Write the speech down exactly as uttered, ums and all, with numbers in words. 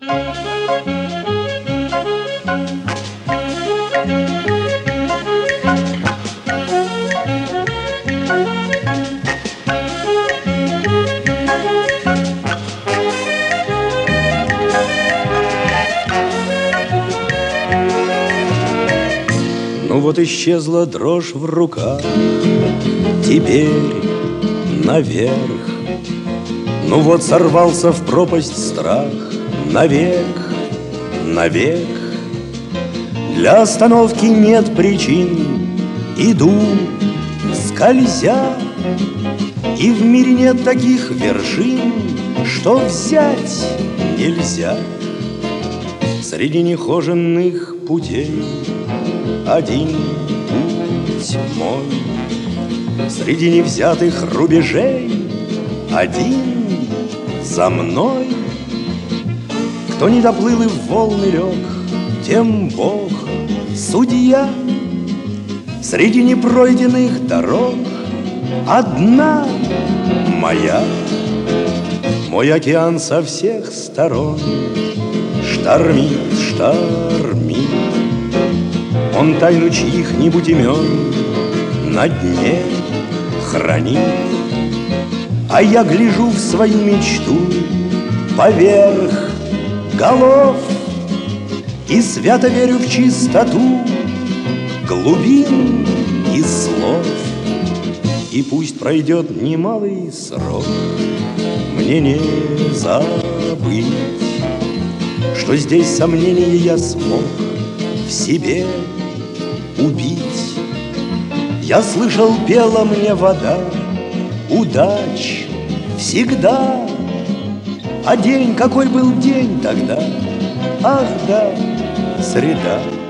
Ну вот исчезла дрожь в руках, теперь наверх. Ну вот сорвался в пропасть страх, навек, навек. Для остановки нет причин, иду, скользя, и в мире нет таких вершин, что взять нельзя. Среди нехоженных путей один путь мой, среди невзятых рубежей один за мной. Кто не доплыл и в волны лег, тем Бог судья. Среди непройденных дорог одна моя. Мой океан со всех сторон штормит, штормит. Он тайну чьих-нибудь имен на дне хранит. А я гляжу в свою мечту поверх голов и свято верю в чистоту глубин и слов. И пусть пройдет немалый срок, мне не забыть, что здесь сомнения я смог в себе убить. Я слышал, пела мне вода, удач всегда. А день, какой был день тогда? Ах да, среда.